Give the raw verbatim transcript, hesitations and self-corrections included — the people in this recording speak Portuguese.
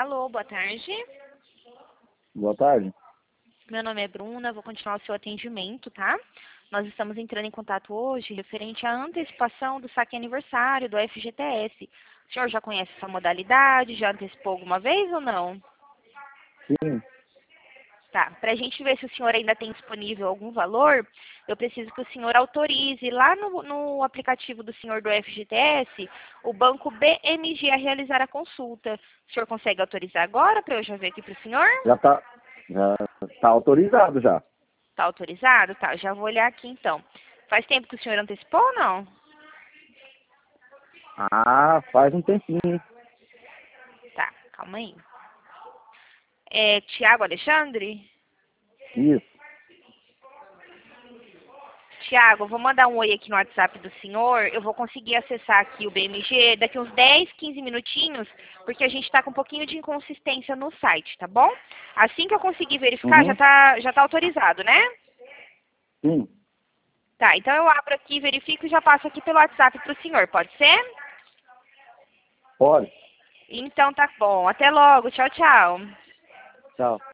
Alô, boa tarde. Boa tarde. Meu nome é Bruna, vou continuar o seu atendimento, tá? Nós estamos entrando em contato hoje referente à antecipação do saque aniversário do F G T S. O senhor já conhece essa modalidade? Já antecipou alguma vez ou não? Sim. Tá, para a gente ver se o senhor ainda tem disponível algum valor, eu preciso que o senhor autorize lá no, no aplicativo do senhor do F G T S o banco B M G a realizar a consulta. O senhor consegue autorizar agora para eu já ver aqui para o senhor? Já tá, já tá autorizado já. Tá autorizado? Tá, já vou olhar aqui então. Faz tempo que o senhor antecipou ou não? Ah, faz um tempinho. Tá, calma aí. É Tiago Alexandre? Isso. Tiago, eu vou mandar um oi aqui no WhatsApp do senhor. Eu vou conseguir acessar aqui o B M G daqui uns dez, quinze minutinhos, porque a gente está com um pouquinho de inconsistência no site, tá bom? Assim que eu conseguir verificar, já Uhum. tá, já tá autorizado, né? Sim. Tá, então eu abro aqui, verifico e já passo aqui pelo WhatsApp pro senhor, pode ser? Pode. Então tá bom. Até logo. Tchau, tchau. Tchau.